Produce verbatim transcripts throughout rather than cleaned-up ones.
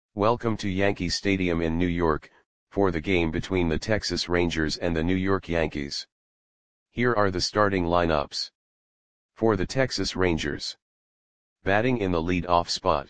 Welcome to Yankee Stadium in New York, for the game between the Texas Rangers and the New York Yankees. Here are the starting lineups. For the Texas Rangers. Batting in the lead-off spot.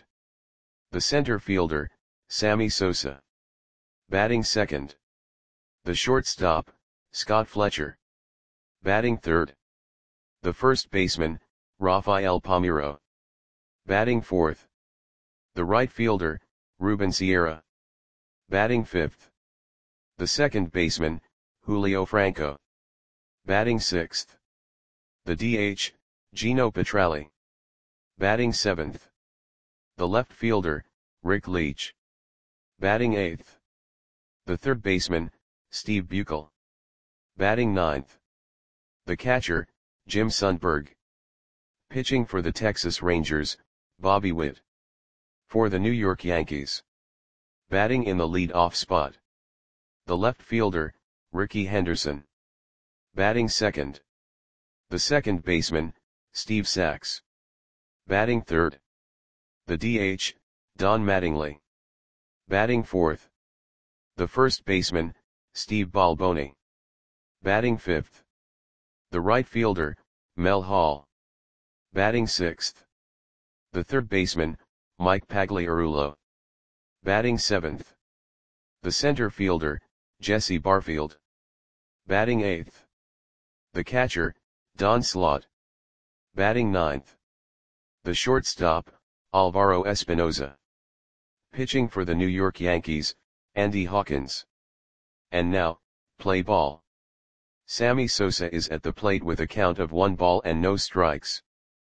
The center fielder, Sammy Sosa. Batting second. The shortstop, Scott Fletcher. Batting third. The first baseman, Rafael Palmeiro. Batting fourth. The right fielder, Ruben Sierra. Batting fifth. The second baseman, Julio Franco. Batting sixth. The D H, Gino Petralli. Batting seventh. The left fielder, Rick Leach. Batting eighth. The third baseman, Steve Buechele. Batting ninth. The catcher, Jim Sundberg. Pitching for the Texas Rangers, Bobby Witt. For the New York Yankees. Batting in the lead-off spot. The left fielder, Rickey Henderson. Batting second. The second baseman, Steve Sax. Batting third. The D H, Don Mattingly. Batting fourth. The first baseman, Steve Balboni. Batting fifth. The right fielder, Mel Hall. Batting sixth. The third baseman, Mike Pagliarulo. Batting seventh. The center fielder, Jesse Barfield. Batting eighth. The catcher, Don Slaught. Batting ninth. The shortstop, Alvaro Espinoza. Pitching for the New York Yankees, Andy Hawkins. And now, play ball. Sammy Sosa is at the plate with a count of one ball and no strikes.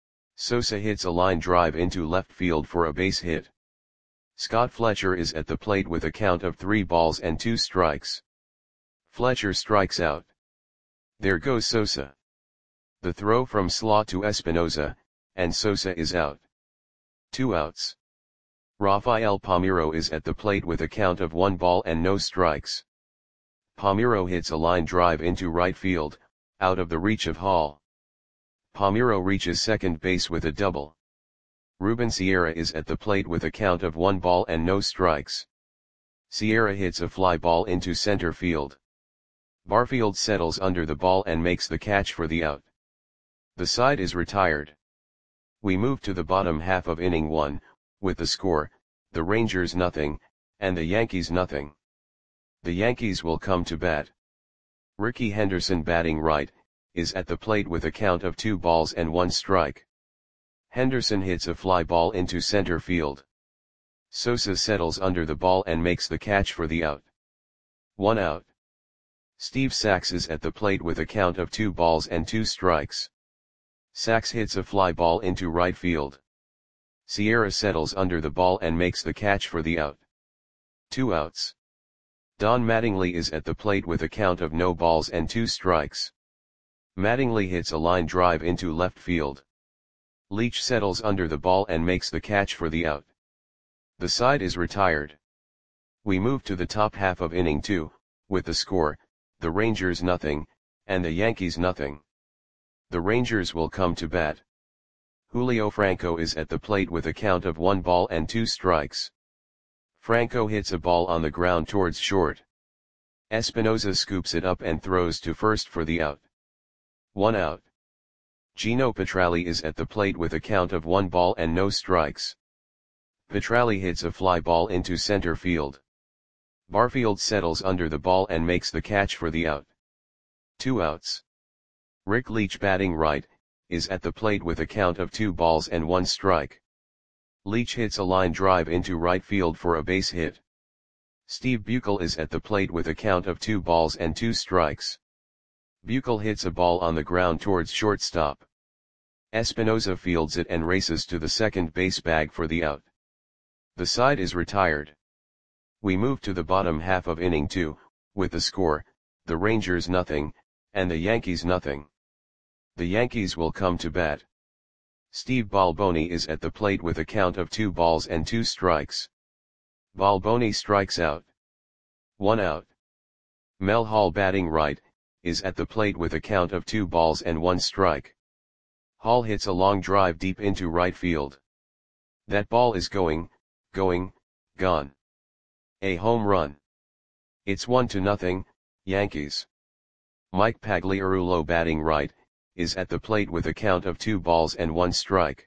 Sosa hits a line drive into left field for a base hit. Scott Fletcher is at the plate with a count of three balls and two strikes. Fletcher strikes out. There goes Sosa. The throw from Slaught to Espinoza, and Sosa is out. Two outs. Rafael Palmeiro is at the plate with a count of one ball and no strikes. Palmeiro hits a line drive into right field, out of the reach of Hall. Palmeiro reaches second base with a double. Ruben Sierra is at the plate with a count of one ball and no strikes. Sierra hits a fly ball into center field. Barfield settles under the ball and makes the catch for the out. The side is retired. We move to the bottom half of inning one, with the score, the Rangers nothing, and the Yankees nothing. The Yankees will come to bat. Rickey Henderson batting right, is at the plate with a count of two balls and one strike. Henderson hits a fly ball into center field. Sosa settles under the ball and makes the catch for the out. One out. Steve Sax is at the plate with a count of two balls and two strikes. Sax hits a fly ball into right field. Sierra settles under the ball and makes the catch for the out. Two outs. Don Mattingly is at the plate with a count of no balls and two strikes. Mattingly hits a line drive into left field. Leach settles under the ball and makes the catch for the out. The side is retired. We move to the top half of inning two, with the score, the Rangers nothing, and the Yankees nothing. The Rangers will come to bat. Julio Franco is at the plate with a count of one ball and two strikes. Franco hits a ball on the ground towards short. Espinoza scoops it up and throws to first for the out. One out. Gino Petralli is at the plate with a count of one ball and no strikes. Petralli hits a fly ball into center field. Barfield settles under the ball and makes the catch for the out. Two outs. Rick Leach batting right, is at the plate with a count of two balls and one strike. Leach hits a line drive into right field for a base hit. Steve Buechele is at the plate with a count of two balls and two strikes. Buechele hits a ball on the ground towards shortstop. Espinoza fields it and races to the second base bag for the out. The side is retired. We move to the bottom half of inning two, with the score, the Rangers nothing, and the Yankees nothing. The Yankees will come to bat. Steve Balboni is at the plate with a count of two balls and two strikes. Balboni strikes out. One out. Mel Hall batting right, is at the plate with a count of two balls and one strike. Hall hits a long drive deep into right field. That ball is going, going, gone. A home run. It's one to nothing, Yankees. Mike Pagliarulo batting right, is at the plate with a count of two balls and one strike.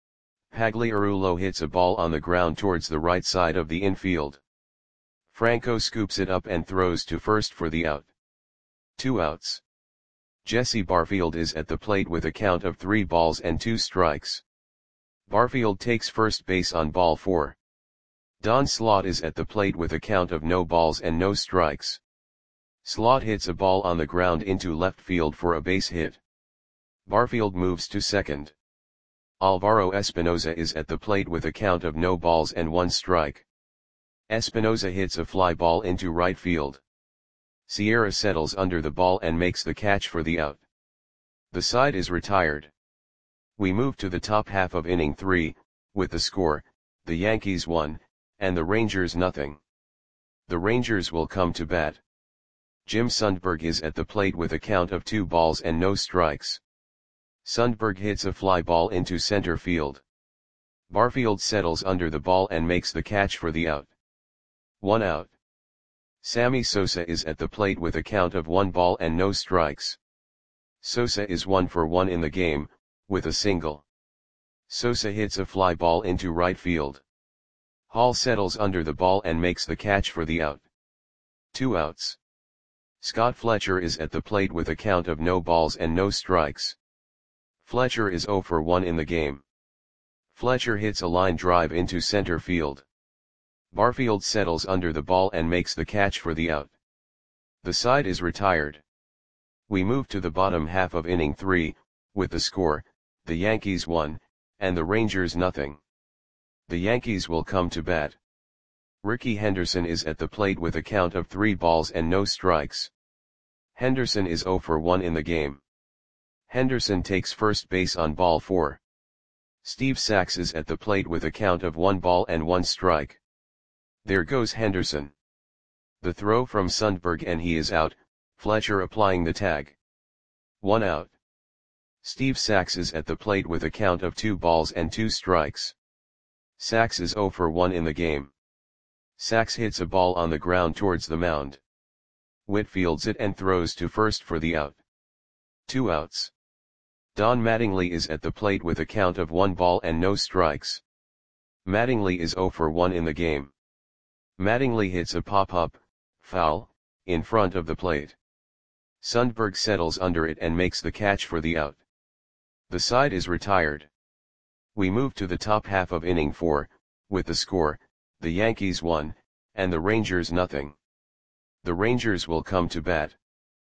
Pagliarulo hits a ball on the ground towards the right side of the infield. Franco scoops it up and throws to first for the out. Two outs. Jesse Barfield is at the plate with a count of three balls and two strikes. Barfield takes first base on ball four. Don Slaught is at the plate with a count of no balls and no strikes. Slaught hits a ball on the ground into left field for a base hit. Barfield moves to second. Alvaro Espinoza is at the plate with a count of no balls and one strike. Espinoza hits a fly ball into right field. Sierra settles under the ball and makes the catch for the out. The side is retired. We move to the top half of inning three, with the score, the Yankees one, and the Rangers nothing. The Rangers will come to bat. Jim Sundberg is at the plate with a count of two balls and no strikes. Sundberg hits a fly ball into center field. Barfield settles under the ball and makes the catch for the out. One out. Sammy Sosa is at the plate with a count of one ball and no strikes. Sosa is one for one in the game, with a single. Sosa hits a fly ball into right field. Hall settles under the ball and makes the catch for the out. Two outs. Scott Fletcher is at the plate with a count of no balls and no strikes. Fletcher is zero for one in the game. Fletcher hits a line drive into center field. Barfield settles under the ball and makes the catch for the out. The side is retired. We move to the bottom half of inning three, with the score, the Yankees one, and the Rangers nothing. The Yankees will come to bat. Rickey Henderson is at the plate with a count of three balls and no strikes. Henderson is zero for one in the game. Henderson takes first base on ball four. Steve Sax is at the plate with a count of one ball and one strike. There goes Henderson. The throw from Sundberg and he is out, Fletcher applying the tag. One out. Steve Sax is at the plate with a count of two balls and two strikes. Sax is zero for one in the game. Sax hits a ball on the ground towards the mound. Witt fields it and throws to first for the out. Two outs. Don Mattingly is at the plate with a count of one ball and no strikes. Mattingly is zero for one in the game. Mattingly hits a pop-up, foul, in front of the plate. Sundberg settles under it and makes the catch for the out. The side is retired. We move to the top half of inning four, with the score, the Yankees one, and the Rangers nothing. The Rangers will come to bat.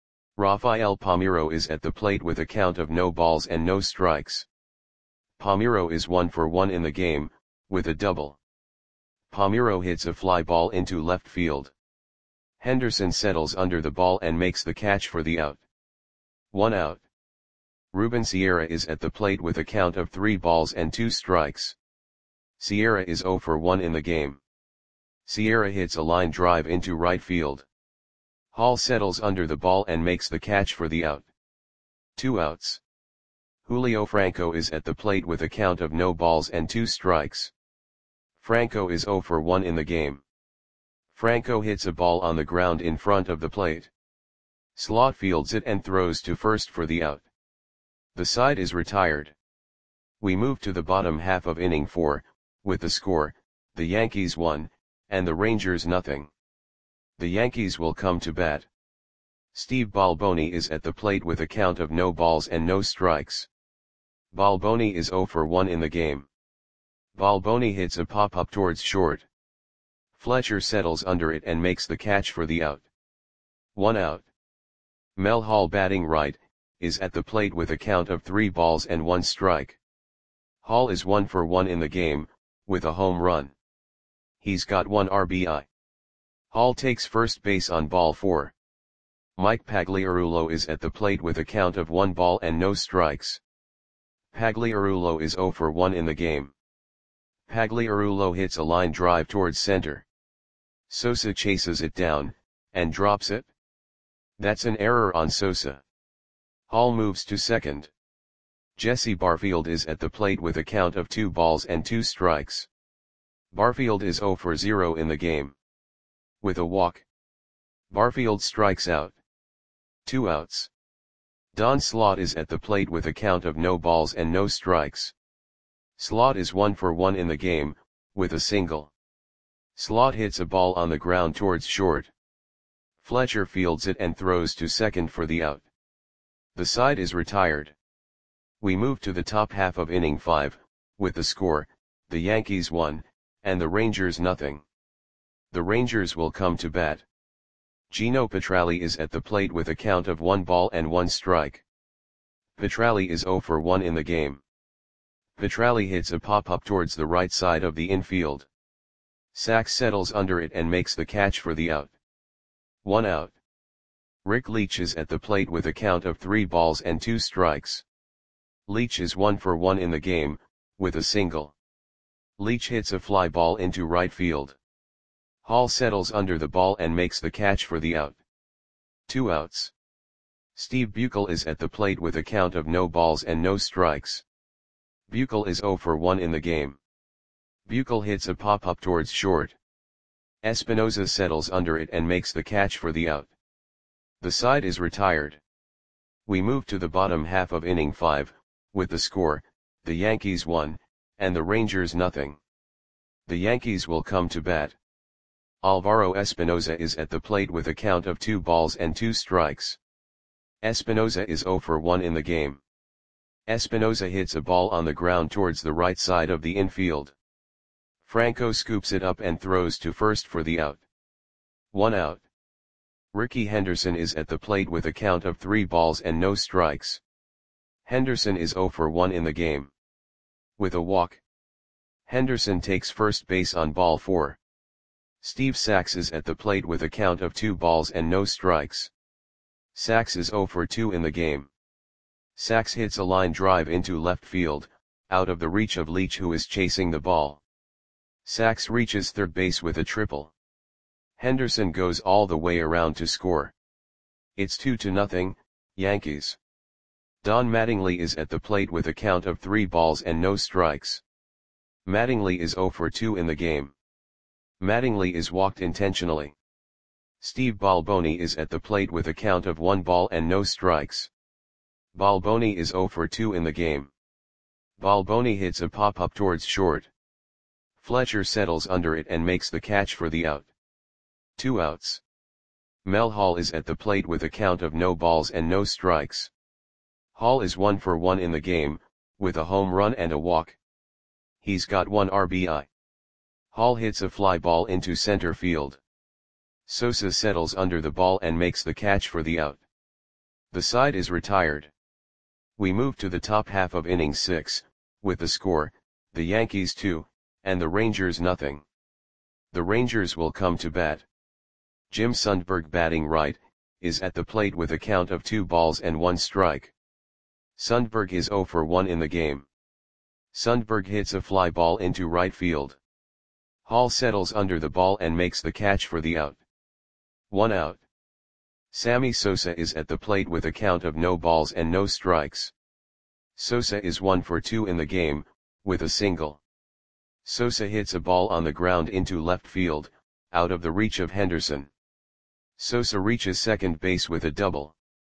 Rafael Palmeiro is at the plate with a count of no balls and no strikes. Palmeiro is one for one in the game, with a double. Palmeiro hits a fly ball into left field. Henderson settles under the ball and makes the catch for the out. One out. Ruben Sierra is at the plate with a count of three balls and two strikes. Sierra is zero for one in the game. Sierra hits a line drive into right field. Hall settles under the ball and makes the catch for the out. Two outs. Julio Franco is at the plate with a count of no balls and two strikes. Franco is zero for one in the game. Franco hits a ball on the ground in front of the plate. Slaught fields it and throws to first for the out. The side is retired. We move to the bottom half of inning four, with the score, the Yankees one, and the Rangers nothing. The Yankees will come to bat. Steve Balboni is at the plate with a count of no balls and no strikes. Balboni is zero for one in the game. Balboni hits a pop-up towards short. Fletcher settles under it and makes the catch for the out. One out. Mel Hall batting right, is at the plate with a count of three balls and one strike. Hall is one for one in the game, with a home run. He's got one R B I. Hall takes first base on ball four. Mike Pagliarulo is at the plate with a count of one ball and no strikes. Pagliarulo is zero for one in the game. Pagliarulo hits a line drive towards center. Sosa chases it down, and drops it. That's an error on Sosa. Hall moves to second. Jesse Barfield is at the plate with a count of two balls and two strikes. Barfield is zero for zero in the game. with a walk. Barfield strikes out. Two outs. Don Slaught is at the plate with a count of no balls and no strikes. Slaught is one for one in the game, with a single. Slaught hits a ball on the ground towards short. Fletcher fields it and throws to second for the out. The side is retired. We move to the top half of inning five, with the score, the Yankees one, and the Rangers nothing. The Rangers will come to bat. Gino Petralli is at the plate with a count of one ball and one strike. Petralli is zero for one in the game. Petralli hits a pop-up towards the right side of the infield. Sachs settles under it and makes the catch for the out. One out. Rick Leach is at the plate with a count of three balls and two strikes. Leach is one for one in the game, with a single. Leach hits a fly ball into right field. Hall settles under the ball and makes the catch for the out. Two outs. Steve Buechel is at the plate with a count of no balls and no strikes. Buechel is zero for one in the game. Buechel hits a pop-up towards short. Espinosa settles under it and makes the catch for the out. The side is retired. We move to the bottom half of inning five, with the score, the Yankees one, and the Rangers nothing. The Yankees will come to bat. Alvaro Espinosa is at the plate with a count of two balls and two strikes. Espinosa is zero for one in the game. Espinosa hits a ball on the ground towards the right side of the infield. Franco scoops it up and throws to first for the out. One out. Ricky Henderson is at the plate with a count of three balls and no strikes. Henderson is zero for one in the game. With a walk. Henderson takes first base on ball four. Steve Sachs is at the plate with a count of two balls and no strikes. Sachs is zero for two in the game. Sachs hits a line drive into left field, out of the reach of Leach, who is chasing the ball. Sachs reaches third base with a triple. Henderson goes all the way around to score. It's two to nothing, Yankees. Don Mattingly is at the plate with a count of three balls and no strikes. Mattingly is zero for two in the game. Mattingly is walked intentionally. Steve Balboni is at the plate with a count of one ball and no strikes. Balboni is zero for two in the game. Balboni hits a pop-up towards short. Fletcher settles under it and makes the catch for the out. Two outs. Mel Hall is at the plate with a count of no balls and no strikes. Hall is one for one in the game, with a home run and a walk. He's got one R B I. Hall hits a fly ball into center field. Sosa settles under the ball and makes the catch for the out. The side is retired. We move to the top half of inning six, with the score, the Yankees two, and the Rangers nothing. The Rangers will come to bat. Jim Sundberg, batting right, is at the plate with a count of two balls and one strike. Sundberg is zero for one in the game. Sundberg hits a fly ball into right field. Hall settles under the ball and makes the catch for the out. One out. Sammy Sosa is at the plate with a count of no balls and no strikes. Sosa is one for two in the game, with a single. Sosa hits a ball on the ground into left field, out of the reach of Henderson. Sosa reaches second base with a double.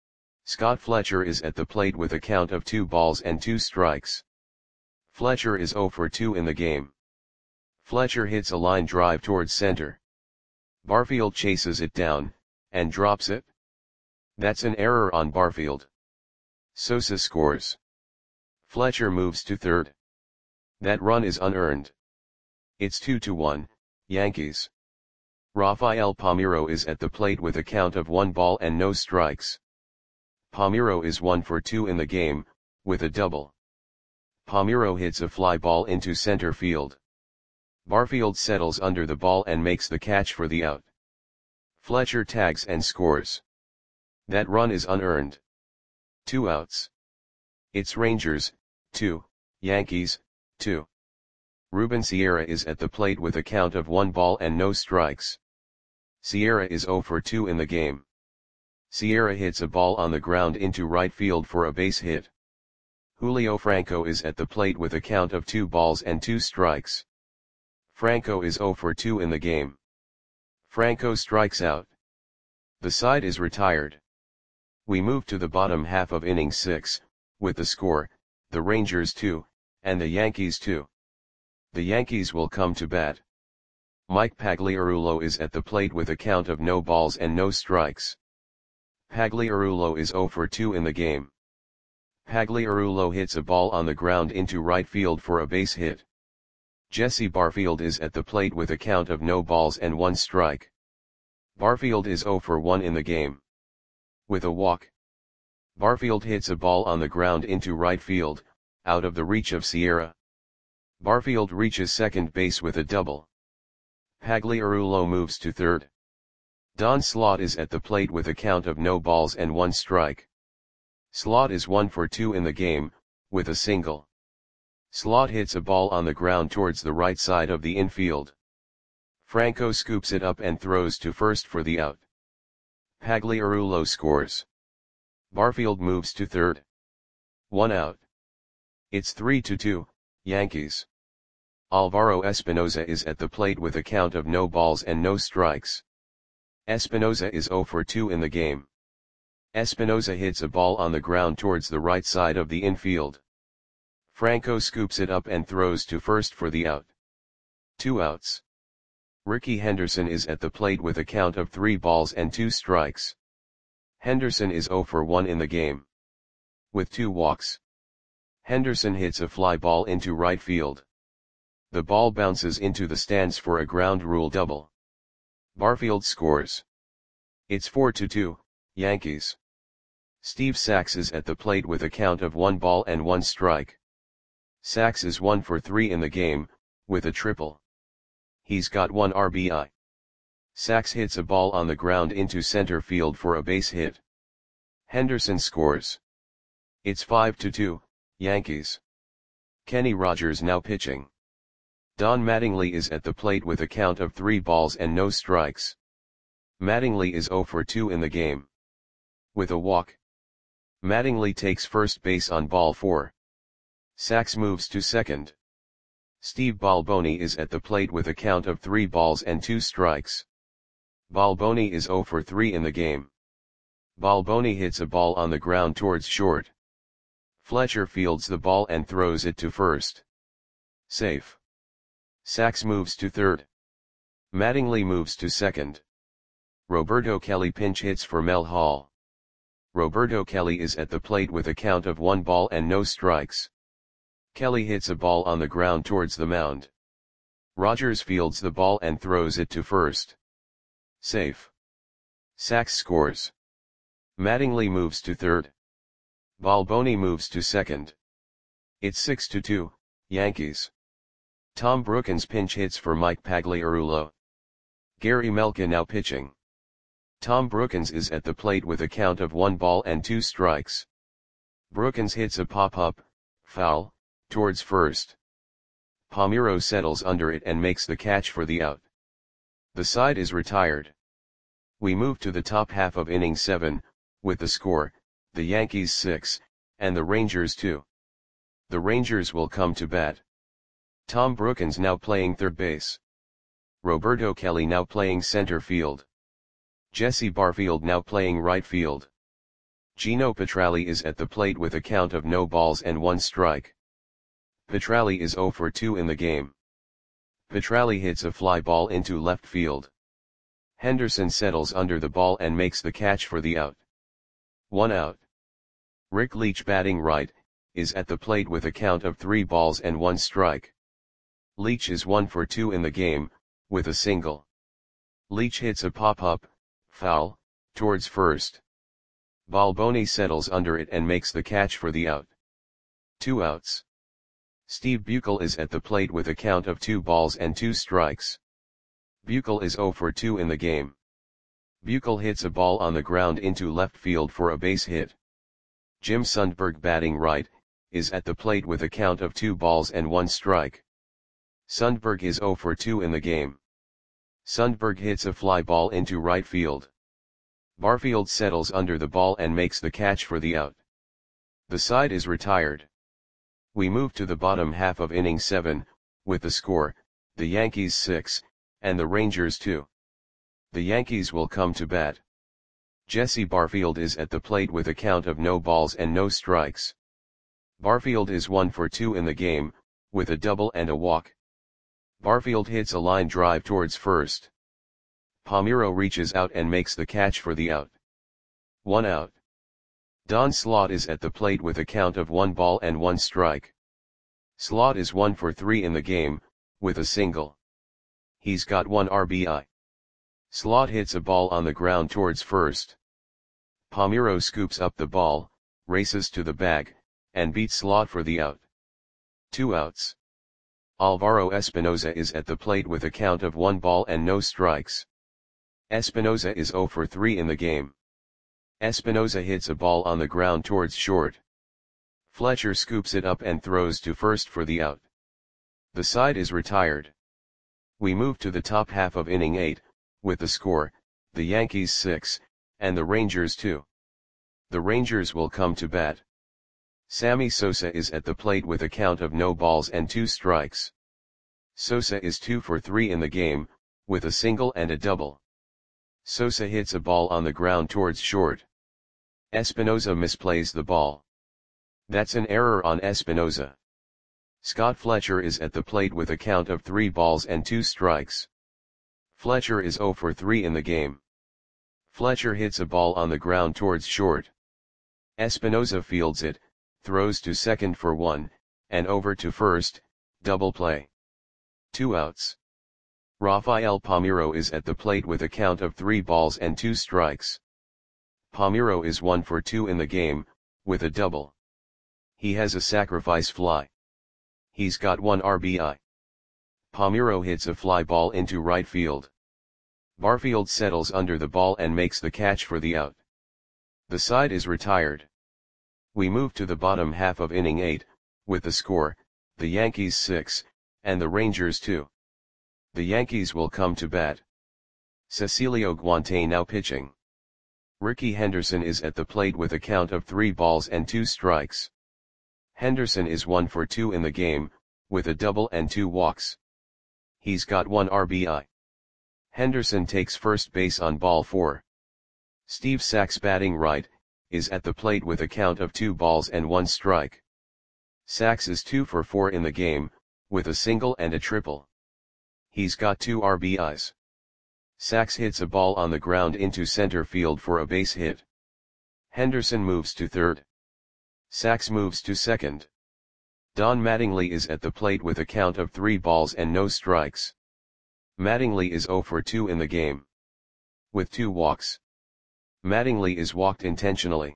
Scott Fletcher is at the plate with a count of two balls and two strikes. Fletcher is zero for two in the game. Fletcher hits a line drive towards center. Barfield chases it down, and drops it. That's an error on Barfield. Sosa scores. Fletcher moves to third. That run is unearned. It's two to one, Yankees. Rafael Palmeiro is at the plate with a count of one ball and no strikes. Palmeiro is one for two in the game, with a double. Palmeiro hits a fly ball into center field. Barfield settles under the ball and makes the catch for the out. Fletcher tags and scores. That run is unearned. Two outs. It's Rangers, two, Yankees, two. Ruben Sierra is at the plate with a count of one ball and no strikes. Sierra is zero for two in the game. Sierra hits a ball on the ground into right field for a base hit. Julio Franco is at the plate with a count of two balls and two strikes. Franco is zero for two in the game. Franco strikes out. The side is retired. We move to the bottom half of inning six, with the score, the Rangers two, and the Yankees two. The Yankees will come to bat. Mike Pagliarulo is at the plate with a count of no balls and no strikes. Pagliarulo is oh for two in the game. Pagliarulo hits a ball on the ground into right field for a base hit. Jesse Barfield is at the plate with a count of no balls and one strike. Barfield is oh for one in the game. With a walk. Barfield hits a ball on the ground into right field, out of the reach of Sierra. Barfield reaches second base with a double. Pagliarulo moves to third. Don Slaught is at the plate with a count of no balls and one strike. Slaught is one for two in the game, with a single. Slaught hits a ball on the ground towards the right side of the infield. Franco scoops it up and throws to first for the out. Pagliarulo scores. Barfield moves to third. One out. It's three to two, Yankees. Alvaro Espinoza is at the plate with a count of no balls and no strikes. Espinoza is oh for two in the game. Espinoza hits a ball on the ground towards the right side of the infield. Franco scoops it up and throws to first for the out. Two outs. Ricky Henderson is at the plate with a count of three balls and two strikes. Henderson is oh for one in the game. With two walks. Henderson hits a fly ball into right field. The ball bounces into the stands for a ground rule double. Barfield scores. It's four to two, Yankees. Steve Sax is at the plate with a count of one ball and one strike. Sax is one for three in the game, with a triple. He's got one R B I. Sax hits a ball on the ground into center field for a base hit. Henderson scores. It's five to two, Yankees. Kenny Rogers now pitching. Don Mattingly is at the plate with a count of three balls and no strikes. Mattingly is oh for two in the game. With a walk. Mattingly takes first base on ball four. Sax moves to second. Steve Balboni is at the plate with a count of three balls and two strikes. Balboni is oh for three in the game. Balboni hits a ball on the ground towards short. Fletcher fields the ball and throws it to first. Safe. Sax moves to third. Mattingly moves to second. Roberto Kelly pinch hits for Mel Hall. Roberto Kelly is at the plate with a count of one ball and no strikes. Kelly hits a ball on the ground towards the mound. Rogers fields the ball and throws it to first. Safe. Sax scores. Mattingly moves to third. Balboni moves to second. It's six to two, Yankees. Tom Brookens pinch hits for Mike Pagliarulo. Gary Melka now pitching. Tom Brookens is at the plate with a count of one ball and two strikes. Brookens hits a pop-up, foul, towards first. Palmeiro settles under it and makes the catch for the out. The side is retired. We move to the top half of inning seven, with the score, the Yankees six, and the Rangers two. The Rangers will come to bat. Tom Brookens now playing third base. Roberto Kelly now playing center field. Jesse Barfield now playing right field. Gino Petralli is at the plate with a count of no balls and one strike. Petralli is oh for two in the game. Petralli hits a fly ball into left field. Henderson settles under the ball and makes the catch for the out. One out. Rick Leach batting right, is at the plate with a count of three balls and one strike. Leach is one for two in the game, with a single. Leach hits a pop-up, foul, towards first. Balboni settles under it and makes the catch for the out. Two outs. Steve Buechel is at the plate with a count of two balls and two strikes. Buechel is oh for two in the game. Buechel hits a ball on the ground into left field for a base hit. Jim Sundberg batting right, is at the plate with a count of two balls and one strike. Sundberg is oh for two in the game. Sundberg hits a fly ball into right field. Barfield settles under the ball and makes the catch for the out. The side is retired. We move to the bottom half of inning seven, with the score, the Yankees six, and the Rangers two. The Yankees will come to bat. Jesse Barfield is at the plate with a count of no balls and no strikes. Barfield is one for two in the game, with a double and a walk. Barfield hits a line drive towards first. Palmeiro reaches out and makes the catch for the out. One out. Don Slaught is at the plate with a count of one ball and one strike. Slaught is one for three in the game, with a single. He's got one R B I. Slaught hits a ball on the ground towards first. Palmeiro scoops up the ball, races to the bag, and beats Slaught for the out. Two outs. Alvaro Espinoza is at the plate with a count of one ball and no strikes. Espinoza is zero for three in the game. Espinoza hits a ball on the ground towards short. Fletcher scoops it up and throws to first for the out. The side is retired. We move to the top half of inning eight, with the score, the Yankees six, and the Rangers two. The Rangers will come to bat. Sammy Sosa is at the plate with a count of no balls and two strikes. Sosa is two for three in the game, with a single and a double. Sosa hits a ball on the ground towards short. Espinoza misplays the ball. That's an error on Espinoza. Scott Fletcher is at the plate with a count of three balls and two strikes. Fletcher is zero for three in the game. Fletcher hits a ball on the ground towards short. Espinoza fields it, throws to second for one, and over to first, double play. Two outs. Rafael Palmeiro is at the plate with a count of three balls and two strikes. Palmeiro is one for two in the game, with a double. He has a sacrifice fly. He's got one R B I. Palmeiro hits a fly ball into right field. Barfield settles under the ball and makes the catch for the out. The side is retired. We move to the bottom half of inning eight, with the score, the Yankees six, and the Rangers two. The Yankees will come to bat. Cecilio Guante now pitching. Ricky Henderson is at the plate with a count of three balls and two strikes. Henderson is one for two in the game, with a double and two walks. He's got one R B I. Henderson takes first base on ball four. Steve Sax, batting right, is at the plate with a count of two balls and one strike. Sax is two for four in the game, with a single and a triple. He's got two R B Is. Sax hits a ball on the ground into center field for a base hit. Henderson moves to third. Sax moves to second. Don Mattingly is at the plate with a count of three balls and no strikes. Mattingly is zero for two in the game, with two walks. Mattingly is walked intentionally.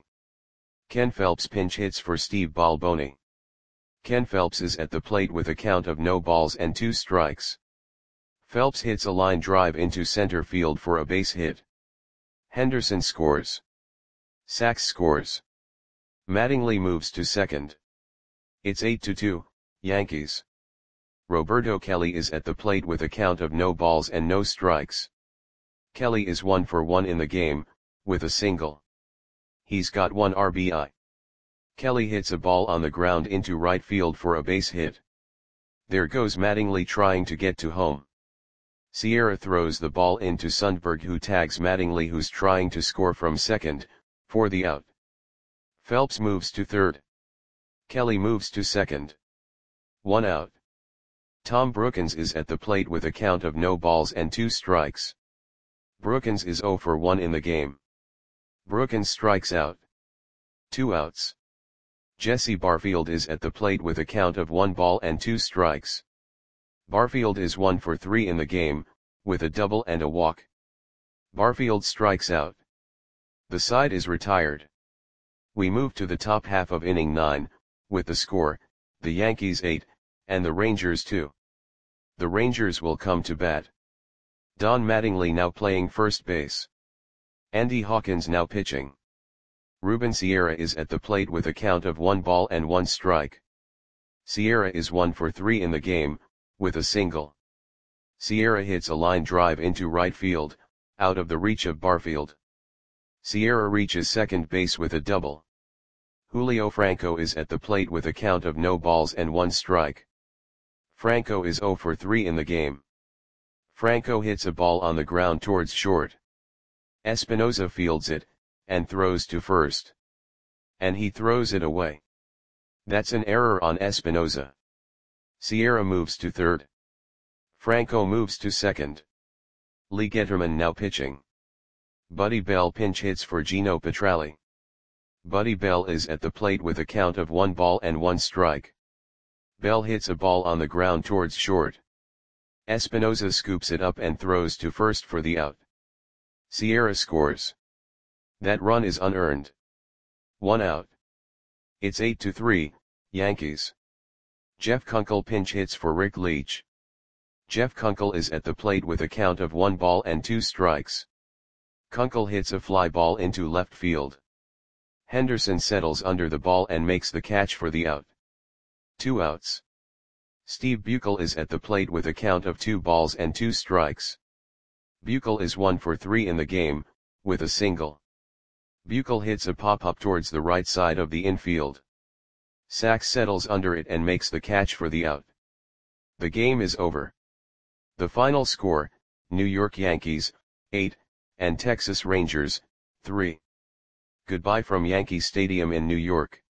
Ken Phelps pinch hits for Steve Balboni. Ken Phelps is at the plate with a count of no balls and two strikes. Phelps hits a line drive into center field for a base hit. Henderson scores. Sax scores. Mattingly moves to second. It's eight to two, Yankees. Roberto Kelly is at the plate with a count of no balls and no strikes. Kelly is one for one in the game, with a single. He's got one R B I. Kelly hits a ball on the ground into right field for a base hit. There goes Mattingly trying to get to home. Sierra throws the ball into Sundberg, who tags Mattingly, who's trying to score from second, for the out. Phelps moves to third. Kelly moves to second. One out. Tom Brookins is at the plate with a count of no balls and two strikes. Brookins is zero for one in the game. Brookins strikes out. Two outs. Jesse Barfield is at the plate with a count of one ball and two strikes. Barfield is one for three in the game, with a double and a walk. Barfield strikes out. The side is retired. We move to the top half of inning nine, with the score, the Yankees eight, and the Rangers two. The Rangers will come to bat. Don Mattingly now playing first base. Andy Hawkins now pitching. Ruben Sierra is at the plate with a count of one ball and one strike. Sierra is one for three in the game, with a single. Sierra hits a line drive into right field, out of the reach of Barfield. Sierra reaches second base with a double. Julio Franco is at the plate with a count of no balls and one strike. Franco is zero for three in the game. Franco hits a ball on the ground towards short. Espinoza fields it, and throws to first. And he throws it away. That's an error on Espinoza. Sierra moves to third. Franco moves to second. Lee Getterman now pitching. Buddy Bell pinch hits for Gino Petralli. Buddy Bell is at the plate with a count of one ball and one strike. Bell hits a ball on the ground towards short. Espinoza scoops it up and throws to first for the out. Sierra scores. That run is unearned. One out. It's eight to three, Yankees. Jeff Kunkel pinch hits for Rick Leach. Jeff Kunkel is at the plate with a count of one ball and two strikes. Kunkel hits a fly ball into left field. Henderson settles under the ball and makes the catch for the out. Two outs. Steve Buechel is at the plate with a count of two balls and two strikes. Buechel is one for three in the game, with a single. Buechel hits a pop-up towards the right side of the infield. Sachs settles under it and makes the catch for the out. The game is over. The final score, New York Yankees, eight, and Texas Rangers, three. Goodbye from Yankee Stadium in New York.